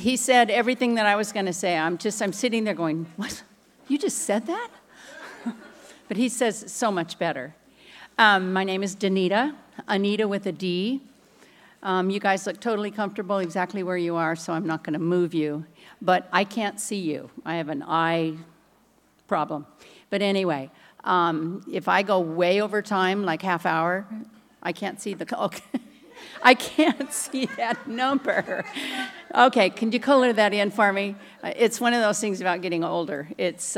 he said everything that I was going to say. I'm sitting there going, what? You just said that? But he says it so much better. My name is Danita, Anita with a D. You guys look totally comfortable exactly where you are, so I'm not going to move you. But I can't see you. I have an eye problem. But anyway, if I go way over time, like half hour, I can't see okay. I can't see that number. Okay, can you color that in for me? It's one of those things about getting older. It's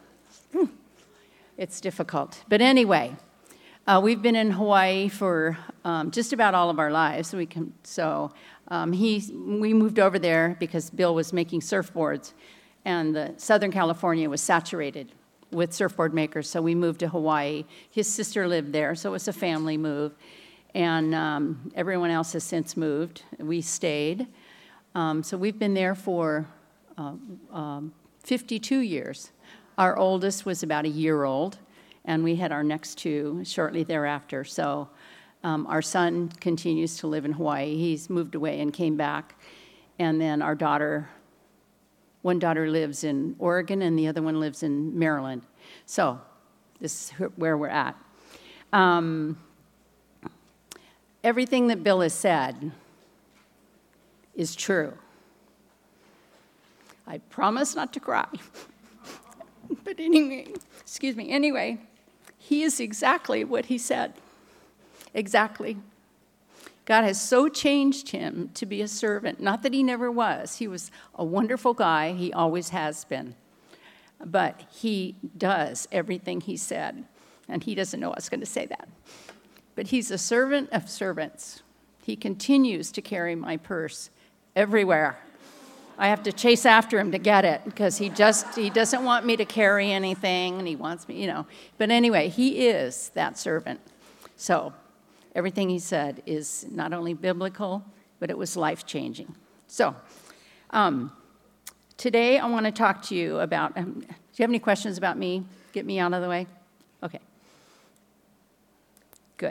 difficult. But anyway, we've been in Hawaii for just about all of our lives. We moved over there because Bill was making surfboards, and Southern California was saturated with surfboard makers, so we moved to Hawaii. His sister lived there, so it was a family move. And everyone else has since moved. We stayed. So we've been there for 52 years. Our oldest was about a year old, and we had our next two shortly thereafter. So our son continues to live in Hawaii. He's moved away and came back. And then one daughter lives in Oregon, and the other one lives in Maryland. So this is where we're at. Everything that Bill has said is true. I promise not to cry. But anyway, he is exactly what he said. Exactly. God has so changed him to be a servant. Not that he never was. He was a wonderful guy. He always has been. But he does everything he said. And he doesn't know I was going to say that. But he's a servant of servants. He continues to carry my purse everywhere. I have to chase after him to get it because he doesn't want me to carry anything, and he wants me, But anyway, he is that servant. So everything he said is not only biblical, but it was life-changing. So today I want to talk to you about, do you have any questions about me? Get me out of the way? Okay. Good.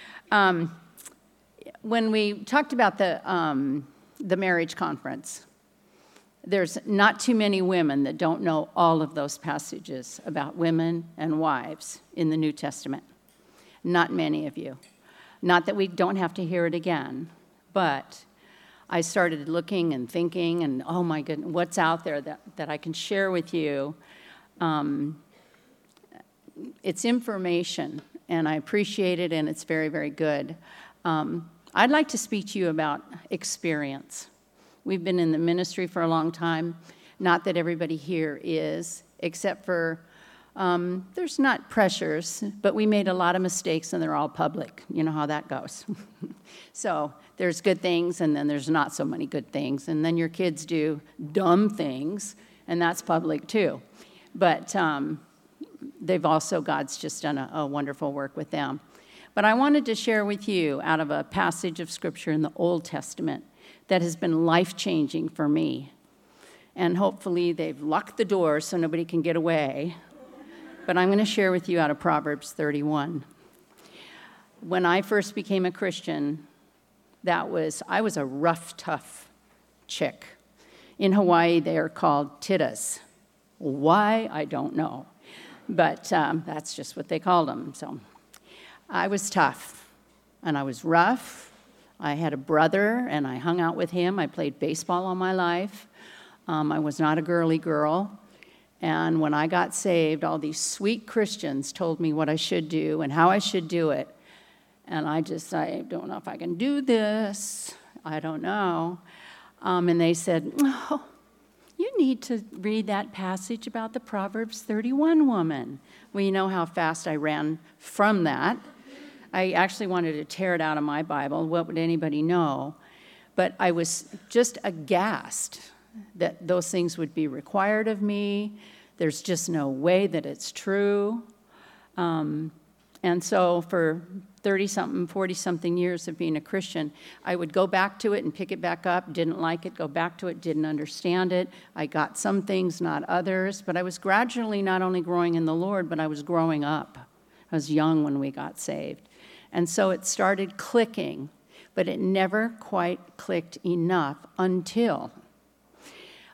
When we talked about the marriage conference, there's not too many women that don't know all of those passages about women and wives in the New Testament. Not many of you. Not that we don't have to hear it again, but I started looking and thinking, and oh my goodness, what's out there that I can share with you? It's information, and I appreciate it, and it's very, very good. I'd like to speak to you about experience. We've been in the ministry for a long time. Not that everybody here is, except for there's not pressures, but we made a lot of mistakes, and they're all public. You know how that goes. So there's good things, and then there's not so many good things. And then your kids do dumb things, and that's public too. But God's just done a wonderful work with them. But I wanted to share with you out of a passage of Scripture in the Old Testament that has been life-changing for me. And hopefully they've locked the doors so nobody can get away. But I'm going to share with you out of Proverbs 31. When I first became a Christian, I was a rough, tough chick. In Hawaii, they are called titas. Why, I don't know. But that's just what they called them. So I was tough, and I was rough. I had a brother, and I hung out with him. I played baseball all my life. I was not a girly girl. And when I got saved, all these sweet Christians told me what I should do and how I should do it. And I don't know if I can do this. I don't know. And they said, oh, you need to read that passage about the Proverbs 31 woman. Well, you know how fast I ran from that. I actually wanted to tear it out of my Bible. What would anybody know? But I was just aghast that those things would be required of me. There's just no way that it's true. And so for 30-something, 40-something years of being a Christian, I would go back to it and pick it back up, didn't like it, go back to it, didn't understand it. I got some things, not others. But I was gradually not only growing in the Lord, but I was growing up. I was young when we got saved. And so it started clicking, but it never quite clicked enough until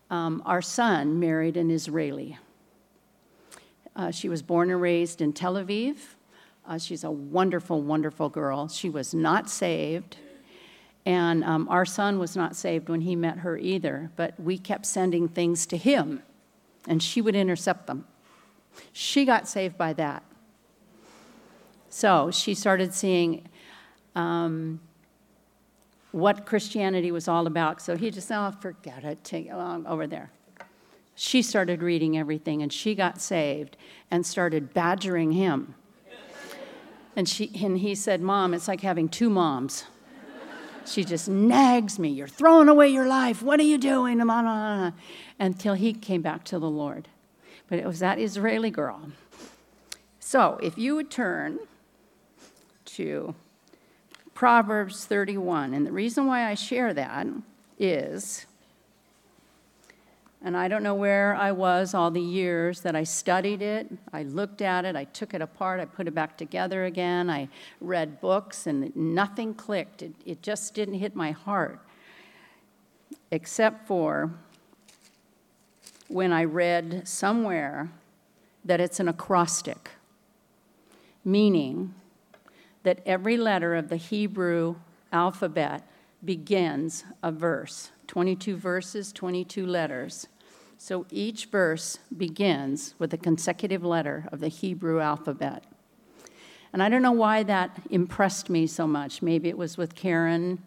our son married an Israeli. She was born and raised in Tel Aviv. She's a wonderful, wonderful girl. She was not saved, and our son was not saved when he met her either, but we kept sending things to him, and she would intercept them. She got saved by that. So she started seeing what Christianity was all about. So he just, forget it, take it over there. She started reading everything, and she got saved and started badgering him. And he said, Mom, it's like having two moms. She just nags me. You're throwing away your life. What are you doing? Until he came back to the Lord. But it was that Israeli girl. So if you would turn to Proverbs 31, and the reason why I share that is, and I don't know where I was all the years that I studied it. I looked at it. I took it apart. I put it back together again. I read books, and nothing clicked. It just didn't hit my heart, except for when I read somewhere that it's an acrostic, meaning that every letter of the Hebrew alphabet begins a verse. 22 verses, 22 letters. So each verse begins with a consecutive letter of the Hebrew alphabet. And I don't know why that impressed me so much. Maybe it was with Karen.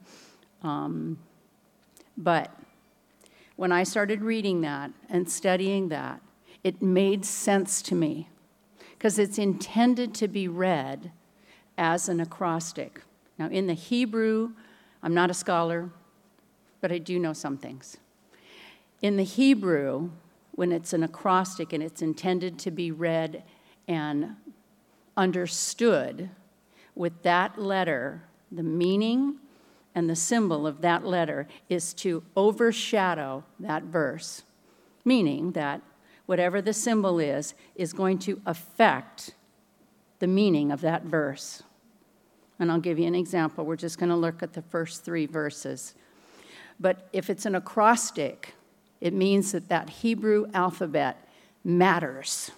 But when I started reading that and studying that, it made sense to me because it's intended to be read as an acrostic. Now, in the Hebrew, I'm not a scholar, but I do know some things. In the Hebrew, when it's an acrostic and it's intended to be read and understood with that letter, the meaning and the symbol of that letter is to overshadow that verse, meaning that whatever the symbol is going to affect the meaning of that verse. And I'll give you an example. We're just going to look at the first 3 verses. But if it's an acrostic, it means that that Hebrew alphabet matters.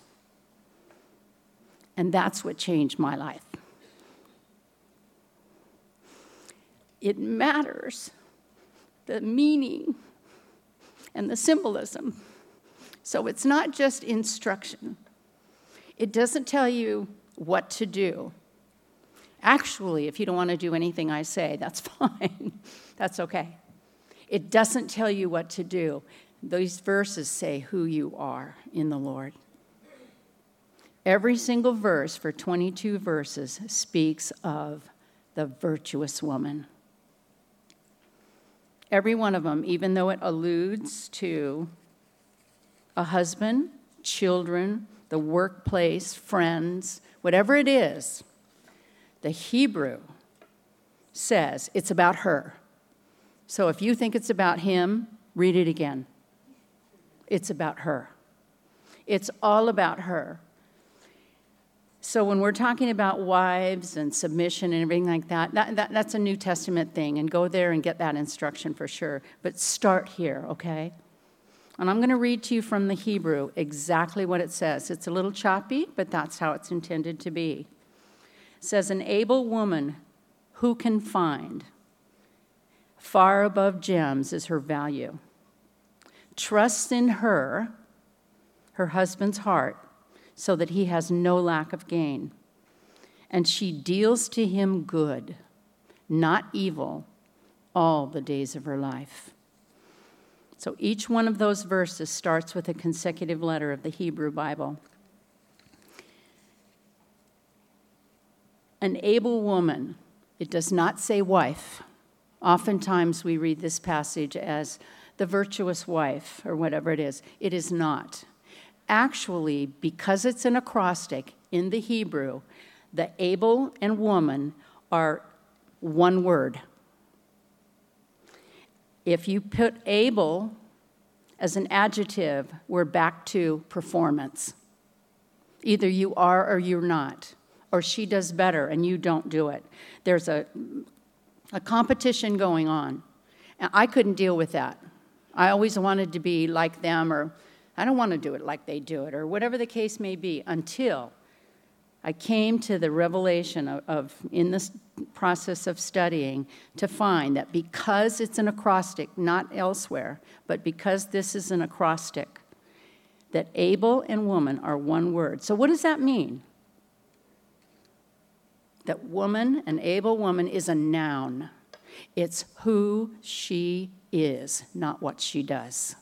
And that's what changed my life. It matters, the meaning and the symbolism. So it's not just instruction. It doesn't tell you what to do. Actually, if you don't want to do anything I say, that's fine. That's okay. It doesn't tell you what to do. These verses say who you are in the Lord. Every single verse for 22 verses speaks of the virtuous woman. Every one of them, even though it alludes to a husband, children, the workplace, friends, whatever it is, the Hebrew says it's about her. So if you think it's about him, read it again. It's about her. It's all about her. So when we're talking about wives and submission and everything like that, that's a New Testament thing, and go there and get that instruction for sure. But start here, okay? And I'm going to read to you from the Hebrew exactly what it says. It's a little choppy, but that's how it's intended to be. It says, an able woman who can find, far above gems is her value. Trusts in her husband's heart, so that he has no lack of gain. And she deals to him good, not evil, all the days of her life. So each one of those verses starts with a consecutive letter of the Hebrew Bible. An able woman, it does not say wife. Oftentimes we read this passage as the virtuous wife or whatever it is. It is not. Actually, because it's an acrostic in the Hebrew, the able and woman are one word. If you put able as an adjective, we're back to performance. Either you are or you're not, or she does better and you don't do it. There's a competition going on. And I couldn't deal with that. I always wanted to be like them, or I don't want to do it like they do it, or whatever the case may be, until I came to the revelation of in this process of studying, to find that because it's an acrostic, not elsewhere, but because this is an acrostic, that able and woman are one word. So what does that mean? That woman, an able woman, is a noun. It's who she is, not what she does.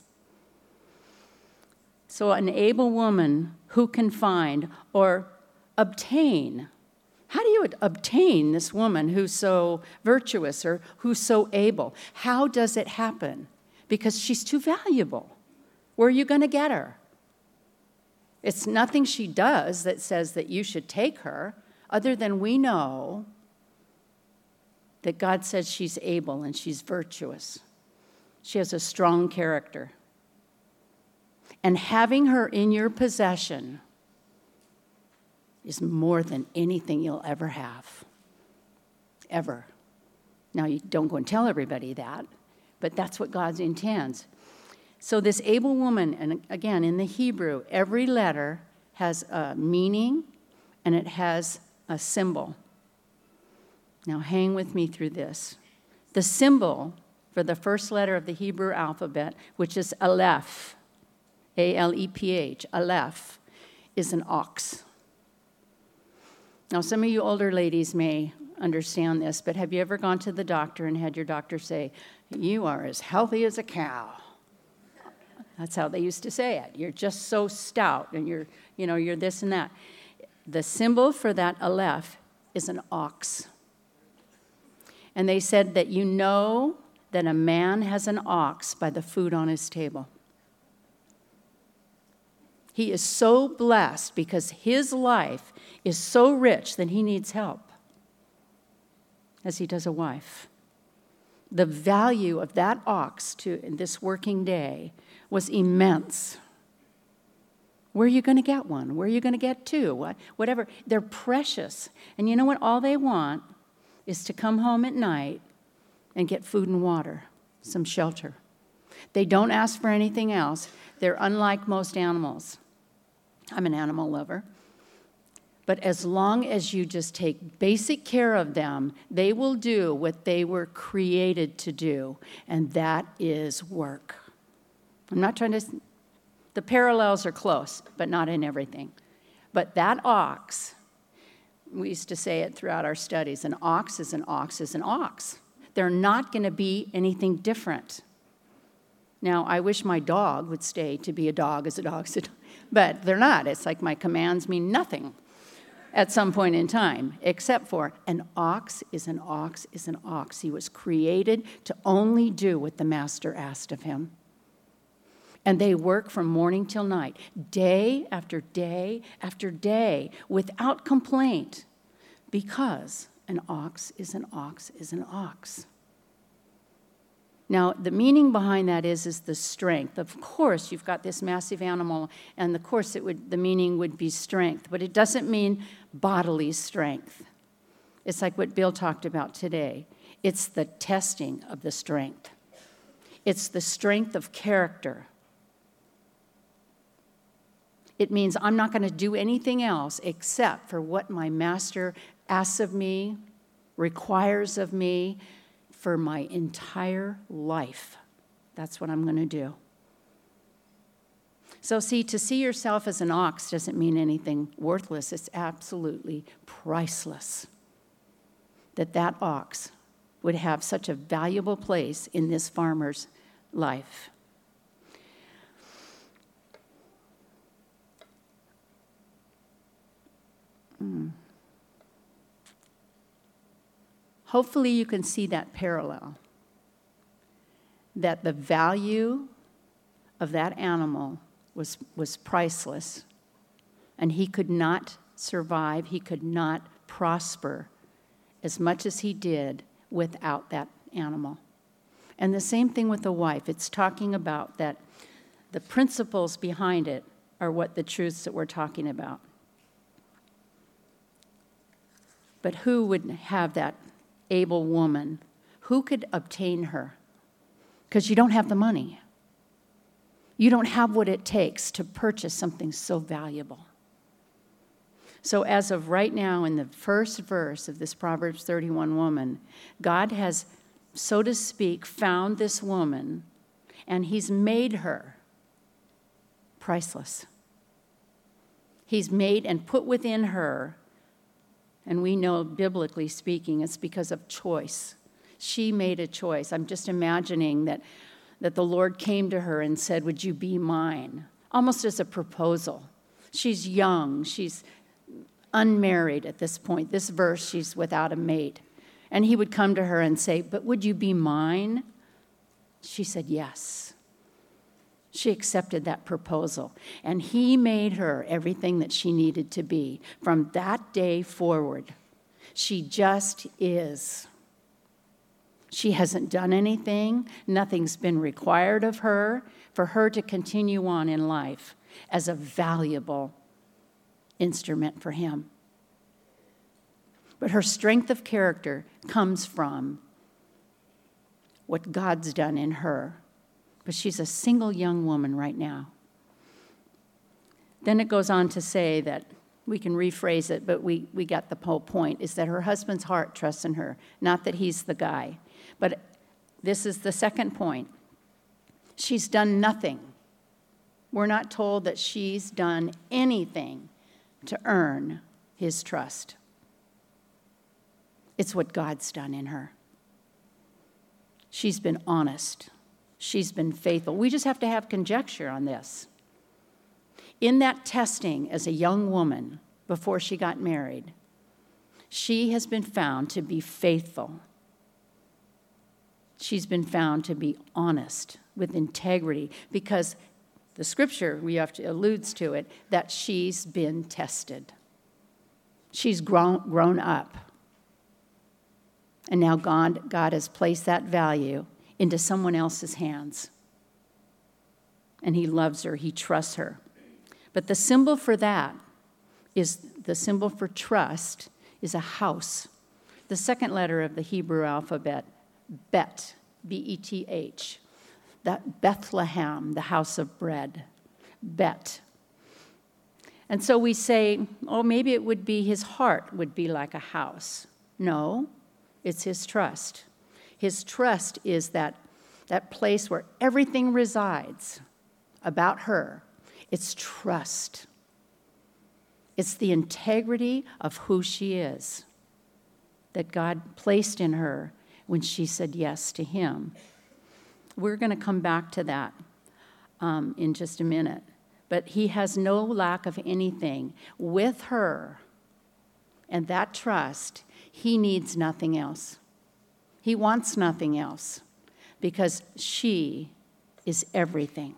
So an able woman who can find or obtain. How do you obtain this woman who's so virtuous or who's so able? How does it happen? Because she's too valuable. Where are you going to get her? It's nothing she does that says that you should take her, other than we know that God says she's able and she's virtuous. She has a strong character. And having her in your possession is more than anything you'll ever have. Ever. Now, you don't go and tell everybody that, but that's what God intends. So this able woman, and again, in the Hebrew, every letter has a meaning and it has a symbol. Now, hang with me through this. The symbol for the first letter of the Hebrew alphabet, which is Aleph, A-L-E-P-H, Aleph, is an ox. Now, some of you older ladies may understand this, but have you ever gone to the doctor and had your doctor say, "You are as healthy as a cow"? That's how they used to say it. You're just so stout, and you're this and that. The symbol for that Aleph is an ox. And they said that you know that a man has an ox by the food on his table. He is so blessed because his life is so rich that he needs help, as he does a wife. The value of that ox to this working day was immense. Where are you going to get one? Where are you going to get two? Whatever. They're precious. And you know what? All they want is to come home at night and get food and water, some shelter. They don't ask for anything else. They're unlike most animals. I'm an animal lover. But as long as you just take basic care of them, they will do what they were created to do, and that is work. I'm not trying to... The parallels are close, but not in everything. But that ox, we used to say it throughout our studies, an ox is an ox is an ox. They're not going to be anything different. Now, I wish my dog would stay to be a dog as a dog, but they're not. It's like my commands mean nothing at some point in time, except for an ox is an ox is an ox. He was created to only do what the master asked of him. And they work from morning till night, day after day after day, without complaint, because an ox is an ox is an ox. Now, the meaning behind that is the strength. Of course, you've got this massive animal, and of course the meaning would be strength, but it doesn't mean bodily strength. It's like what Bill talked about today. It's the testing of the strength. It's the strength of character. It means I'm not going to do anything else except for what my master asks of me, requires of me for my entire life. That's what I'm going to do. So see, to see yourself as an ox doesn't mean anything worthless. It's absolutely priceless that ox would have such a valuable place in this farmer's life. Hopefully you can see that parallel, that the value of that animal was priceless, and he could not survive, he could not prosper as much as he did without that animal. And the same thing with the wife. It's talking about that the principles behind it are what the truths that we're talking about. But who would have that able woman? Who could obtain her? Because you don't have the money. You don't have what it takes to purchase something so valuable. So as of right now, in the first verse of this Proverbs 31 woman, God has, so to speak, found this woman, and he's made her priceless. He's made and put within her, and we know biblically speaking, it's because of choice. She made a choice. I'm just imagining that the Lord came to her and said, would you be mine? Almost as a proposal. She's young. She's unmarried at this point. This verse, she's without a mate. And he would come to her and say, but would you be mine? She said yes. She accepted that proposal. And he made her everything that she needed to be. From that day forward, she just is. She hasn't done anything. Nothing's been required of her for her to continue on in life as a valuable instrument for him. But her strength of character comes from what God's done in her. But she's a single young woman right now. Then it goes on to say that, we can rephrase it, but we got the whole point, is that her husband's heart trusts in her, not that he's the guy. But this is the second point. She's done nothing. We're not told that she's done anything to earn his trust. It's what God's done in her. She's been honest. She's been faithful. We just have to have conjecture on this. In that testing as a young woman before she got married, she has been found to be faithful. She's been found to be honest with integrity because the scripture, alludes to it, that she's been tested. She's grown up. And now God has placed that value into someone else's hands. And he loves her, he trusts her. But the symbol for that is, the symbol for trust is a house. The second letter of the Hebrew alphabet, Bet, B-E-T-H. That Bethlehem, the house of bread, Bet. And so we say, oh, maybe it would be his heart would be like a house. No, it's his trust. His trust is that place where everything resides about her. It's trust. It's the integrity of who she is that God placed in her when she said yes to him. We're going to come back to that in just a minute. But he has no lack of anything. With her and that trust, he needs nothing else. He wants nothing else because she is everything.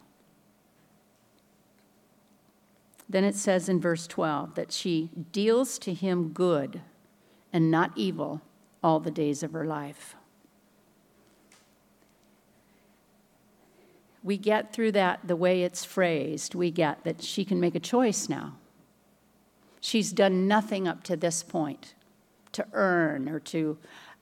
Then it says in verse 12 that she deals to him good and not evil all the days of her life. We get through that, the way it's phrased, we get that she can make a choice now. She's done nothing up to this point to earn or to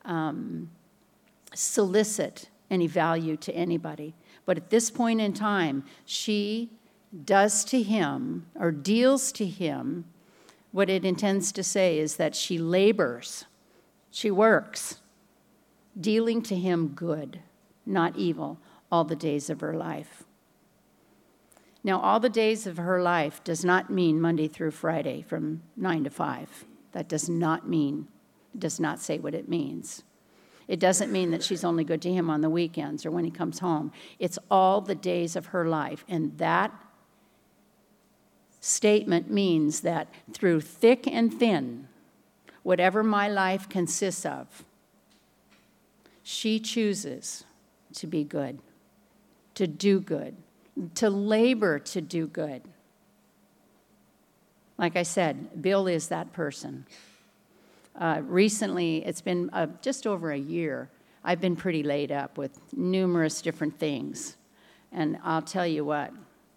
solicit any value to anybody. But at this point in time, she does to him or deals to him what it intends to say is that she labors, she works, dealing to him good, not evil, all the days of her life. Now, all the days of her life does not mean Monday through Friday from 9 to 5. That does not say what it means. It doesn't mean that she's only good to him on the weekends or when he comes home. It's all the days of her life. And that statement means that through thick and thin, whatever my life consists of, she chooses to be good, to do good, to labor to do good. Like I said, Bill is that person. Recently, it's been just over a year, I've been pretty laid up with numerous different things. And I'll tell you what,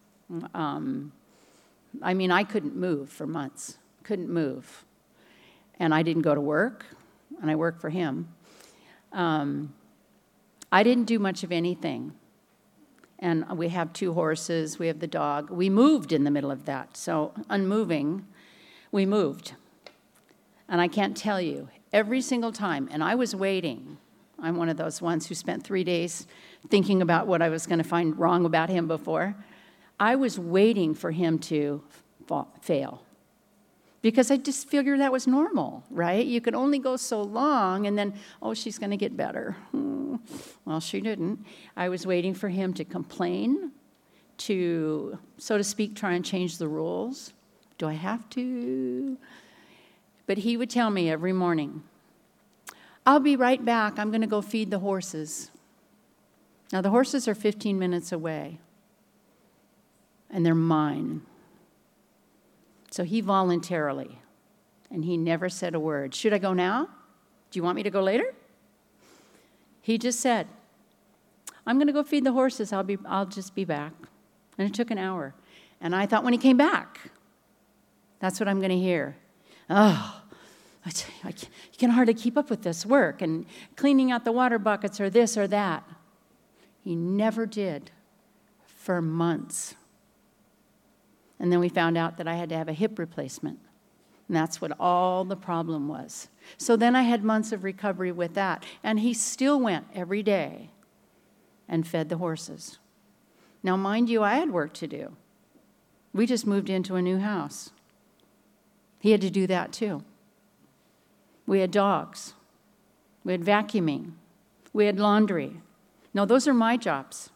I couldn't move for months, couldn't move. And I didn't go to work, and I worked for him. I didn't do much of anything. And we have 2 horses, we have the dog. We moved in the middle of that. So unmoving, we moved. And I can't tell you, every single time, and I was waiting. I'm one of those ones who spent 3 days thinking about what I was going to find wrong about him before. I was waiting for him to fail. Because I just figured that was normal, right? You could only go so long, and then, oh, she's going to get better. Well, she didn't. I was waiting for him to complain, to, so to speak, try and change the rules. Do I have to? But he would tell me every morning, I'll be right back. I'm going to go feed the horses. Now, the horses are 15 minutes away, and they're mine. So he voluntarily, and he never said a word. Should I go now? Do you want me to go later? He just said, I'm going to go feed the horses. I'll just be back. And it took an hour. And I thought when he came back, that's what I'm going to hear. Oh, I can hardly keep up with this work and cleaning out the water buckets or this or that. He never did for months. And then we found out that I had to have a hip replacement. And that's what all the problem was. So then I had months of recovery with that. And he still went every day and fed the horses. Now, mind you, I had work to do. We just moved into a new house. He had to do that too. We had dogs. We had vacuuming. We had laundry. No, those are my jobs.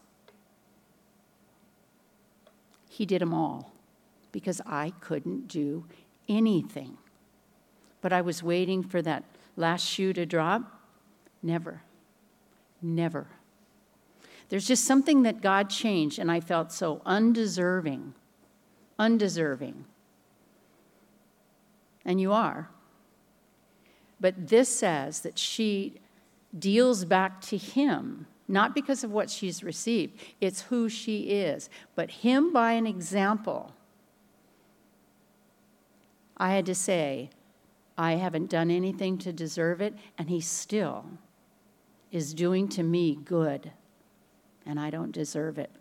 He did them all because I couldn't do anything. But I was waiting for that last shoe to drop. Never. There's just something that God changed, and I felt so undeserving. And you are. But this says that she deals back to him, not because of what she's received. It's who she is. But him by an example. I had to say, I haven't done anything to deserve it, and he still is doing to me good, and I don't deserve it.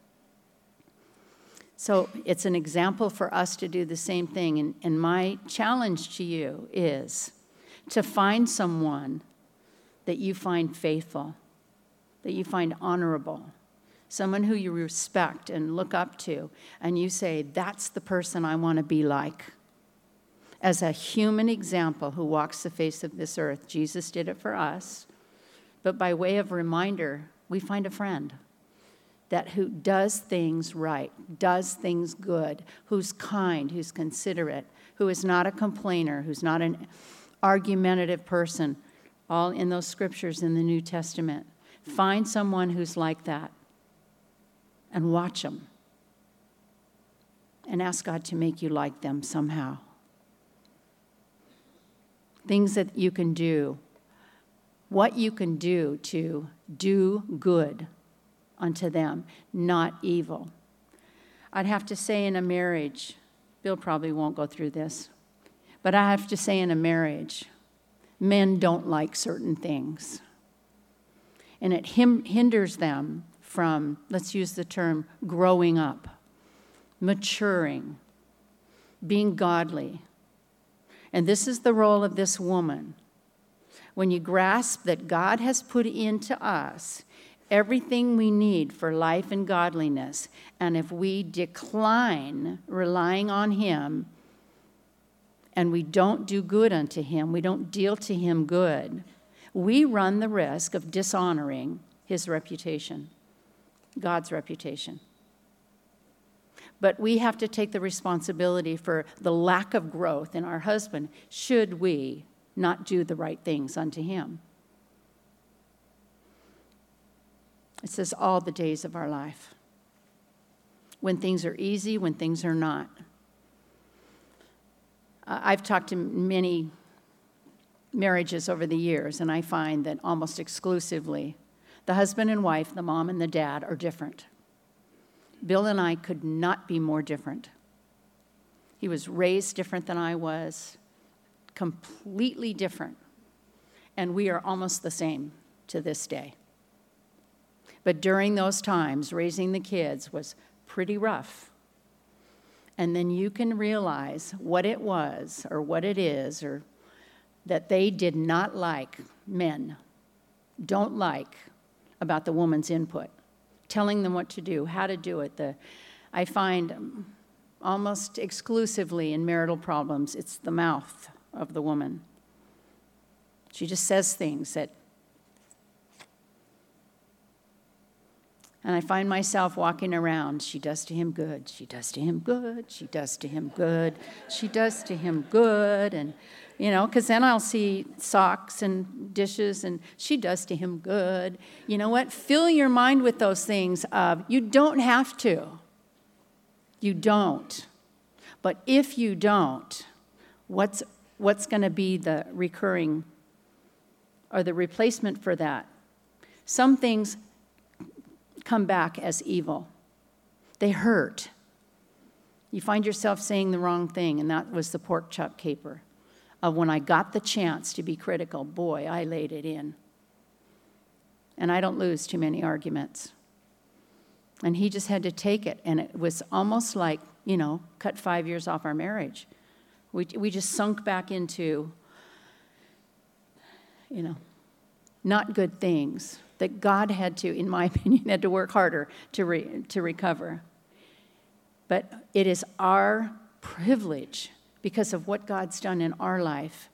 So it's an example for us to do the same thing, and my challenge to you is to find someone that you find faithful, that you find honorable, someone who you respect and look up to, and you say, that's the person I want to be like. As a human example who walks the face of this earth, Jesus did it for us. But by way of reminder, we find a friend who does things right, does things good, who's kind, who's considerate, who is not a complainer, who's not an argumentative person, all in those scriptures in the New Testament. Find someone who's like that and watch them and ask God to make you like them somehow. Things that you can do, what you can do to do good unto them, not evil. I'd have to say in a marriage, Bill probably won't go through this, but I have to say in a marriage, men don't like certain things. And it hinders them from, let's use the term, growing up, maturing, being godly. And this is the role of this woman. When you grasp that God has put into us everything we need for life and godliness, and if we decline relying on him, and we don't do good unto him, we don't deal to him good, we run the risk of dishonoring his reputation, God's reputation. But we have to take the responsibility for the lack of growth in our husband should we not do the right things unto him. It says all the days of our life. When things are easy, when things are not. I've talked to many marriages over the years, and I find that almost exclusively the husband and wife, the mom and the dad, are different. Bill and I could not be more different. He was raised different than I was, completely different. And we are almost the same to this day. But during those times, raising the kids was pretty rough. And then you can realize what it was or what it is, or that they did not like, men don't like, about the woman's input, telling them what to do, how to do it. I find almost exclusively in marital problems, it's the mouth of the woman. She just says things that, and I find myself walking around, she does to him good, she does to him good, she does to him good, she does to him good, and, because then I'll see socks and dishes, and she does to him good. You know what? Fill your mind with those things of, you don't have to. You don't. But if you don't, what's going to be the recurring or the replacement for that? Some things come back as evil. They hurt. You find yourself saying the wrong thing, and that was the pork chop caper. Of when I got the chance to be critical, boy, I laid it in. And I don't lose too many arguments. And he just had to take it, and it was almost like, cut 5 years off our marriage. We just sunk back into, not good things that God had to, in my opinion, had to work harder to recover. But it is our privilege, because of what God's done in our life,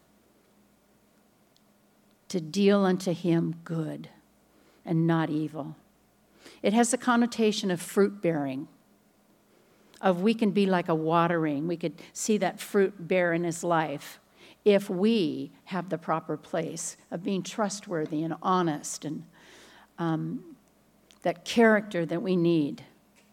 to deal unto him good and not evil. It has the connotation of fruit bearing, of we can be like a watering. We could see that fruit bear in his life if we have the proper place of being trustworthy and honest and that character that we need.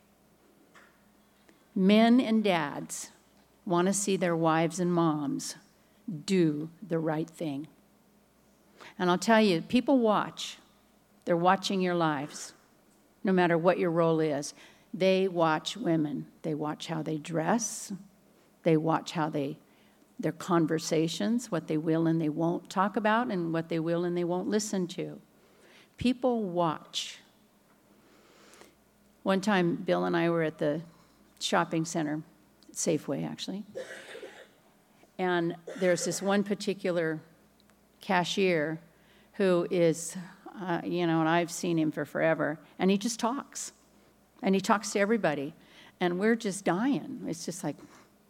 Men and dads want to see their wives and moms do the right thing. And I'll tell you, people watch. They're watching your lives, no matter what your role is. They watch women. They watch how they dress. They watch how their conversations, what they will and they won't talk about, and what they will and they won't listen to. People watch. One time, Bill and I were at the shopping center, Safeway, actually. And there's this one particular cashier who is, and I've seen him for forever, and he just talks. And he talks to everybody. And we're just dying. It's just like,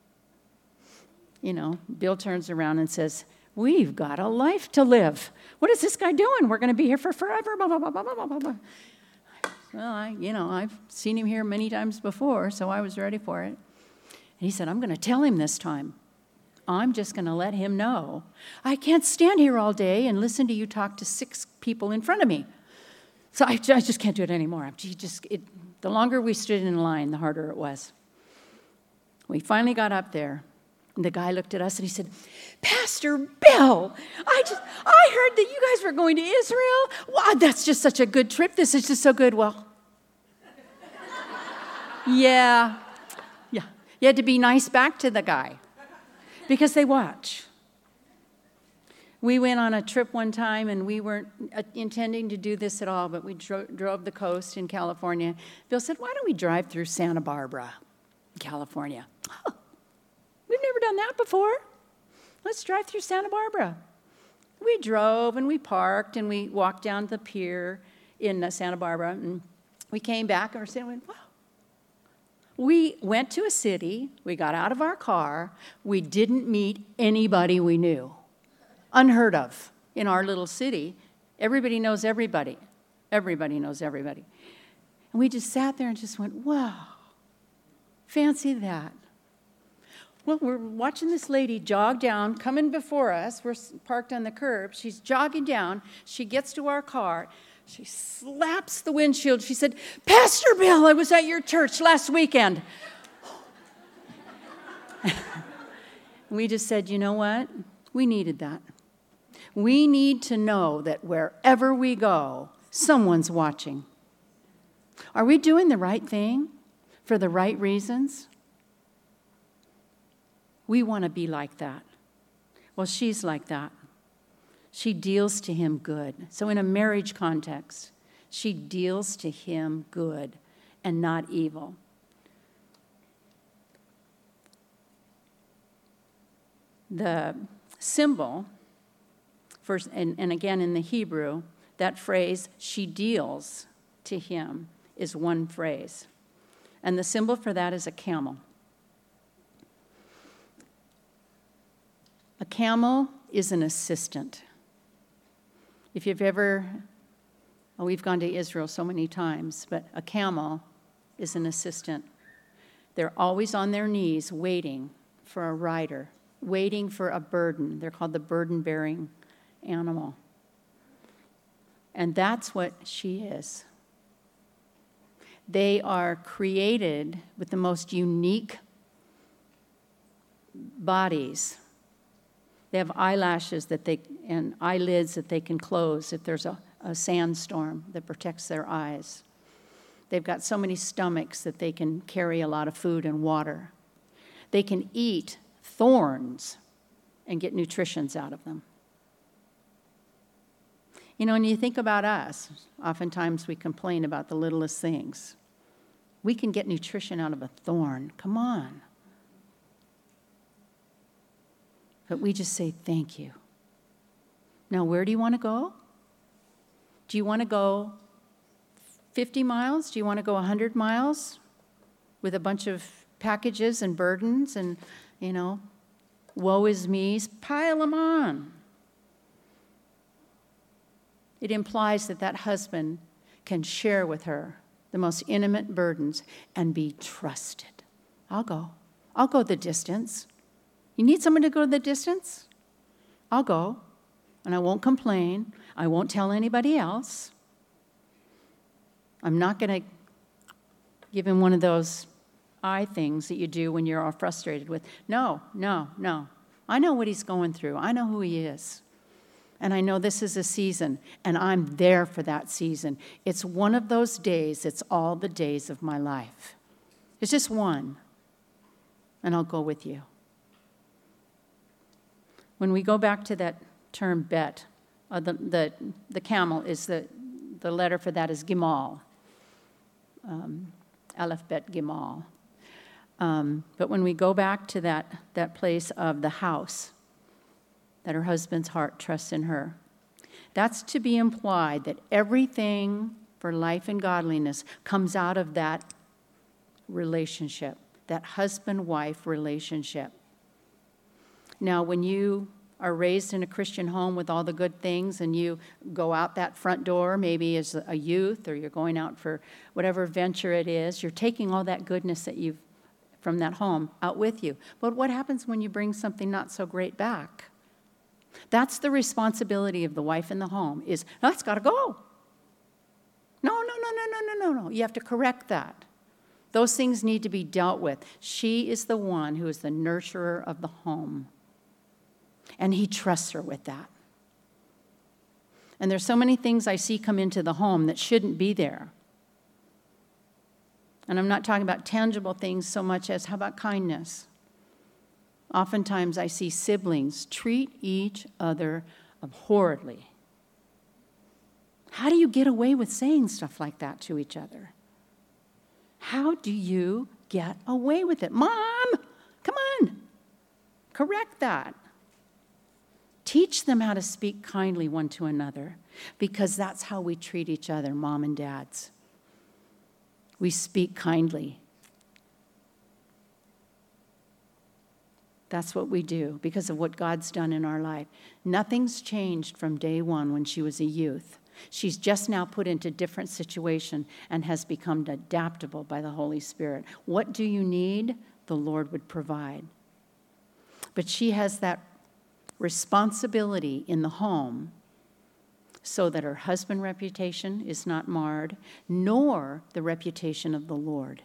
Bill turns around and says, "We've got a life to live. What is this guy doing? We're going to be here for forever, blah, blah, blah, blah, blah, blah, blah." Well, I've seen him here many times before, so I was ready for it. And he said, "I'm going to tell him this time. I'm just going to let him know. I can't stand here all day and listen to you talk to 6 people in front of me. So I just can't do it anymore." The longer we stood in line, the harder it was. We finally got up there, and the guy looked at us and he said, "Pastor Bill, I heard that you guys were going to Israel. Wow, that's just such a good trip. This is just so good." Well, yeah. You had to be nice back to the guy because they watch. We went on a trip one time, and we weren't intending to do this at all, but we drove the coast in California. Bill said, "Why don't we drive through Santa Barbara, California?" "Oh, we've never done that before. Let's drive through Santa Barbara." We drove, and we parked, and we walked down the pier in Santa Barbara, and we came back, and we're saying, "Wow." We went to a city, we got out of our car, we didn't meet anybody we knew. Unheard of in our little city. Everybody knows everybody. Everybody knows everybody. And we just sat there and just went, wow, fancy that. Well, we're watching this lady jog down, coming before us. We're parked on the curb. She's jogging down. She gets to our car. She slaps the windshield. She said, "Pastor Bill, I was at your church last weekend." We just said, you know what? We needed that. We need to know that wherever we go, someone's watching. Are we doing the right thing for the right reasons? We want to be like that. Well, she's like that. She deals to him good. So in a marriage context, She deals to him good and not evil. The symbol, and again in the Hebrew, that phrase, she deals to him, is one phrase. And the symbol for that is a camel. A camel is an assistant. If you've ever, we've gone to Israel so many times, but a camel is an assistant. They're always on their knees waiting for a rider, waiting for a burden. They're called the burden-bearing animal. And that's what she is. They are created with the most unique bodies. They have eyelashes and eyelids that they can close if there's a sandstorm that protects their eyes. They've got so many stomachs that they can carry a lot of food and water. They can eat thorns and get nutritions out of them. You know, when you think about us, oftentimes we complain about the littlest things. We can get nutrition out of a thorn. Come on. But we just say, thank you. Now, where do you want to go? Do you want to go 50 miles? Do you want to go 100 miles with a bunch of packages and burdens and, woe is me's? Pile them on. It implies that husband can share with her the most intimate burdens and be trusted. I'll go. I'll go the distance. You need someone to go the distance? I'll go, and I won't complain. I won't tell anybody else. I'm not going to give him one of those eye things that you do when you're all frustrated with. No. I know what he's going through. I know who he is. And I know this is a season, and I'm there for that season. It's one of those days. It's all the days of my life. It's just one, and I'll go with you. When we go back to that term bet, the camel is the letter for that is Gimal, Aleph Bet Gimal. But when we go back to that place of the house, that her husband's heart trusts in her, that's to be implied that everything for life and godliness comes out of that relationship, that husband-wife relationship. Now, when you are raised in a Christian home with all the good things and you go out that front door, maybe as a youth, or you're going out for whatever venture it is, you're taking all that goodness that you've from that home out with you. But what happens when you bring something not so great back? That's the responsibility of the wife in the home is, that's got to go. No. You have to correct that. Those things need to be dealt with. She is the one who is the nurturer of the home. And he trusts her with that. And there's so many things I see come into the home that shouldn't be there. And I'm not talking about tangible things so much as how about kindness? Oftentimes I see siblings treat each other abhorrently. How do you get away with saying stuff like that to each other? How do you get away with it? Mom, come on, correct that. Teach them how to speak kindly one to another, because that's how we treat each other, mom and dads. We speak kindly. That's what we do because of what God's done in our life. Nothing's changed from day one when she was a youth. She's just now put into a different situation and has become adaptable by the Holy Spirit. What do you need? The Lord would provide. But she has that responsibility in the home so that her husband's reputation is not marred, nor the reputation of the Lord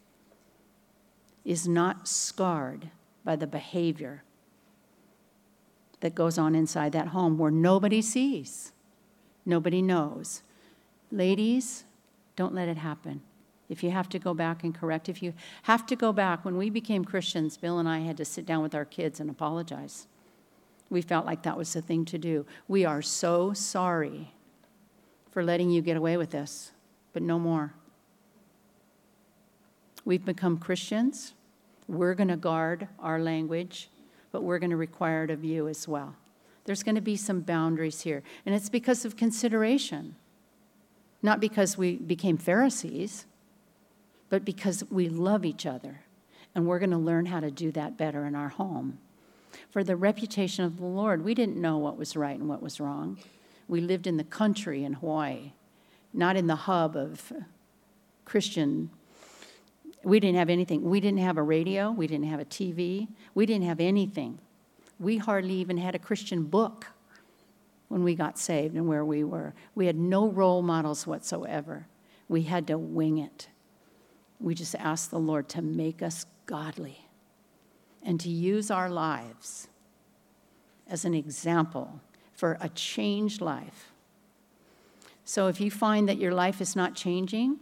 is not scarred by the behavior that goes on inside that home where nobody sees, nobody knows. Ladies, don't let it happen. If you have to go back and correct, if you have to go back, when we became Christians, Bill and I had to sit down with our kids and apologize. We felt like that was the thing to do. We are so sorry for letting you get away with this, but no more. We've become Christians. We're going to guard our language, but we're going to require it of you as well. There's going to be some boundaries here, and it's because of consideration, not because we became Pharisees, but because we love each other, and we're going to learn how to do that better in our home. For the reputation of the Lord, we didn't know what was right and what was wrong. We lived in the country in Hawaii, not in the hub of Christian. We didn't have anything. We didn't have a radio. We didn't have a TV. We didn't have anything. We hardly even had a Christian book when we got saved and where we were. We had no role models whatsoever. We had to wing it. We just asked the Lord to make us godly and to use our lives as an example for a changed life. So if you find that your life is not changing,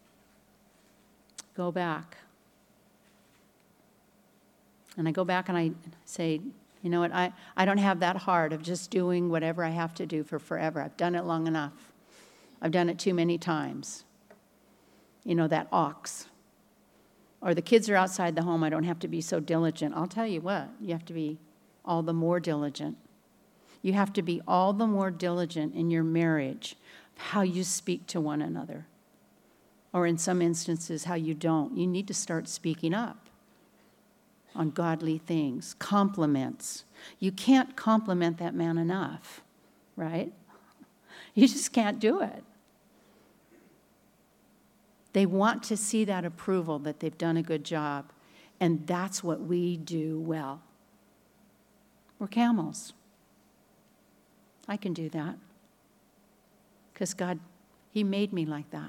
go back. And I go back and I say, you know what, I don't have that heart of just doing whatever I have to do for forever. I've done it long enough. I've done it too many times. You know, that ox. Or the kids are outside the home, I don't have to be so diligent. I'll tell you what, you have to be all the more diligent. You have to be all the more diligent in your marriage, how you speak to one another. Or in some instances, how you don't. You need to start speaking up on godly things, compliments. You can't compliment that man enough, right? You just can't do it. They want to see that approval that they've done a good job, and that's what we do well. We're camels. I can do that because God, He made me like that.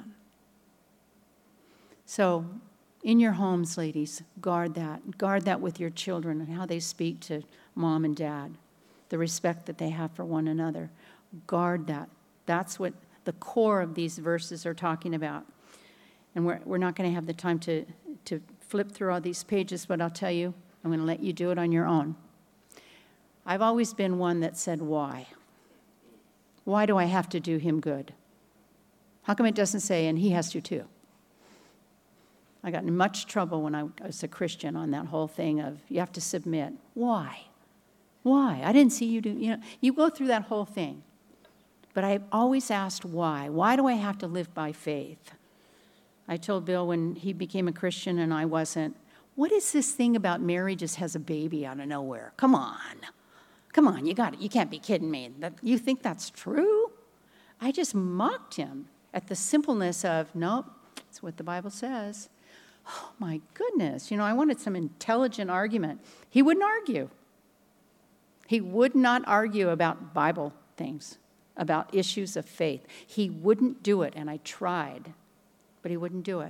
So in your homes, ladies, guard that. Guard that with your children and how they speak to mom and dad, the respect that they have for one another. Guard that. That's what the core of these verses are talking about. And we're not going to have the time to flip through all these pages, but I'll tell you, I'm going to let you do it on your own. I've always been one that said, why? Why do I have to do him good? How come it doesn't say, and he has to too? I got in much trouble when I was a Christian on that whole thing of you have to submit. Why? Why? I didn't see you do, you go through that whole thing. But I always asked why. Why do I have to live by faith? I told Bill when he became a Christian and I wasn't, what is this thing about Mary just has a baby out of nowhere? Come on, you got it. You can't be kidding me. You think that's true? I just mocked him at the simpleness of, nope, that's what the Bible says. Oh, my goodness. I wanted some intelligent argument. He wouldn't argue. He would not argue about Bible things, about issues of faith. He wouldn't do it, and I tried, but he wouldn't do it.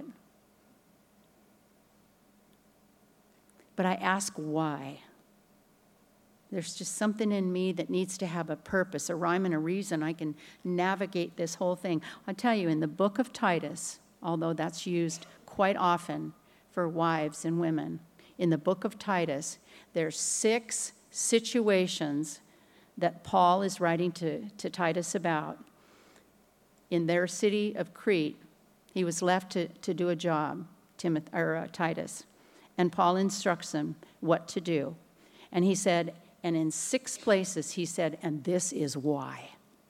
But I ask why. There's just something in me that needs to have a purpose, a rhyme and a reason. I can navigate this whole thing. I'll tell you, in the book of Titus, although that's used quite often for wives and women. In the book of Titus, there's 6 situations that Paul is writing to Titus about. In their city of Crete, he was left to do a job, Titus, and Paul instructs him what to do. And he said, and in 6 places he said, and this is why.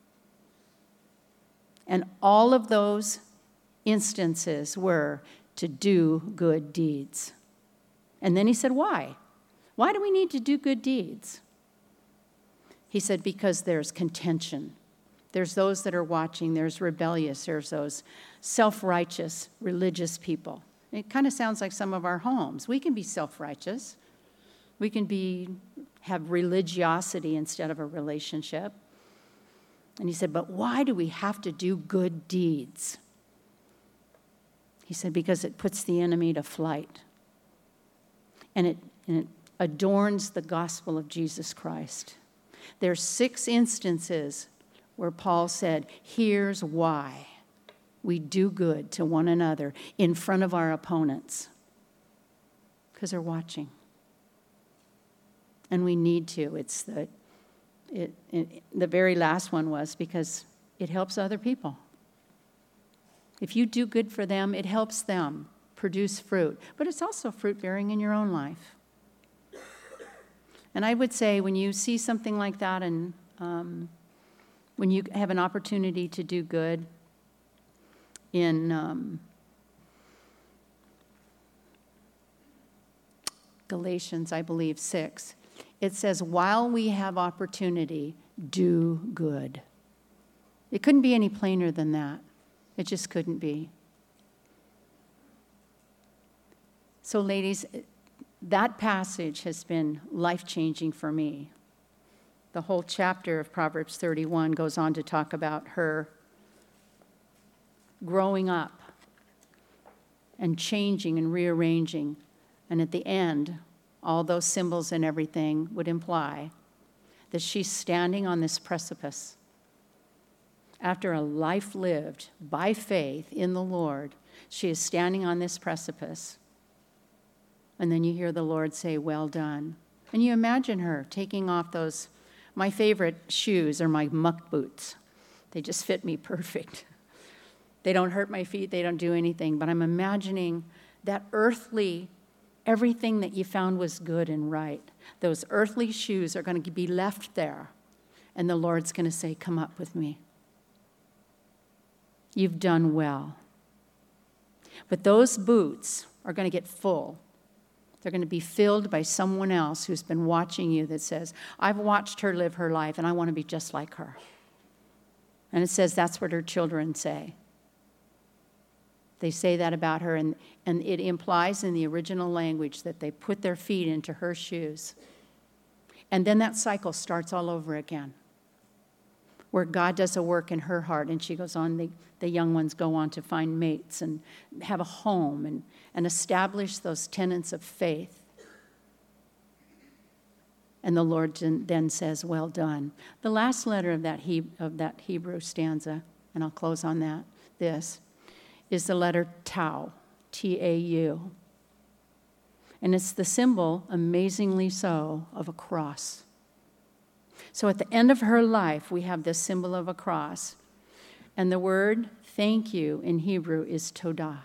And all of those instances were to do good deeds. And then he said, why? Why do we need to do good deeds? He said, because there's contention. There's those that are watching. There's rebellious. There's those self-righteous religious people. It kind of sounds like some of our homes. We can be self-righteous. We can have religiosity instead of a relationship. And he said, but why do we have to do good deeds? He said, because it puts the enemy to flight. And it adorns the gospel of Jesus Christ. There's 6 instances where Paul said, here's why we do good to one another in front of our opponents. Because they're watching. And we need to. The very last one was because it helps other people. If you do good for them, it helps them produce fruit. But it's also fruit bearing in your own life. And I would say when you see something like that and when you have an opportunity to do good in Galatians, I believe, 6, it says, while we have opportunity, do good. It couldn't be any plainer than that. It just couldn't be. So, ladies, that passage has been life-changing for me. The whole chapter of Proverbs 31 goes on to talk about her growing up and changing and rearranging. And at the end, all those symbols and everything would imply that she's standing on this precipice. After a life lived by faith in the Lord, she is standing on this precipice. And then you hear the Lord say, well done. And you imagine her taking off those, my favorite shoes are my muck boots. They just fit me perfect. They don't hurt my feet, they don't do anything. But I'm imagining that earthly, everything that you found was good and right. Those earthly shoes are going to be left there. And the Lord's going to say, come up with me. You've done well. But those boots are going to get full. They're going to be filled by someone else who's been watching you that says, I've watched her live her life and I want to be just like her. And it says that's what her children say. They say that about her, and it implies in the original language that they put their feet into her shoes. And then that cycle starts all over again, where God does a work in her heart, and she goes on, the young ones go on to find mates and have a home and establish those tenets of faith. And the Lord then says, well done. The last letter of that Hebrew stanza, and I'll close on that, this, is the letter Tau, T-A-U. And it's the symbol, amazingly so, of a cross. So at the end of her life, we have this symbol of a cross. And the word thank you in Hebrew is todah.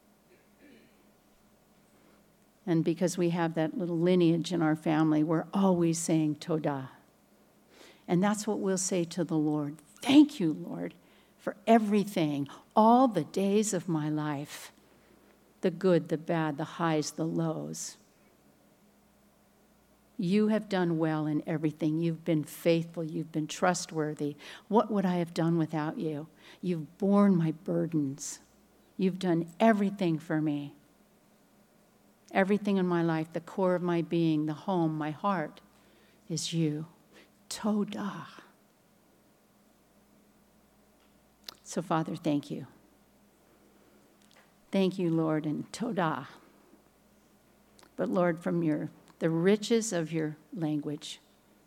And because we have that little lineage in our family, we're always saying todah. And that's what we'll say to the Lord. Thank you, Lord, for everything, all the days of my life, the good, the bad, the highs, the lows. You have done well in everything. You've been faithful. You've been trustworthy. What would I have done without you? You've borne my burdens. You've done everything for me. Everything in my life, the core of my being, the home, my heart, is you. Todah. So, Father, thank you. Thank you, Lord, and todah. But, Lord, from the riches of your language,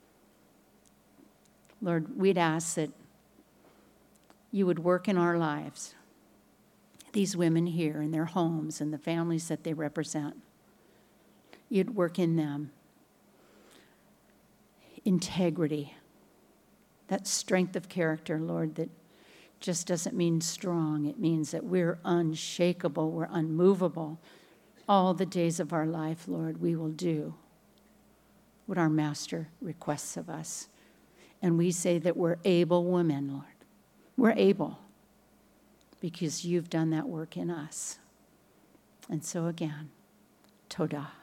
Lord, we'd ask that you would work in our lives, these women here in their homes and the families that they represent. You'd work in them integrity, that strength of character, Lord, that just doesn't mean strong. It means that we're unshakable, we're unmovable. All the days of our life, Lord, we will do what our Master requests of us. And we say that we're able women, Lord. We're able because you've done that work in us. And so again, todah.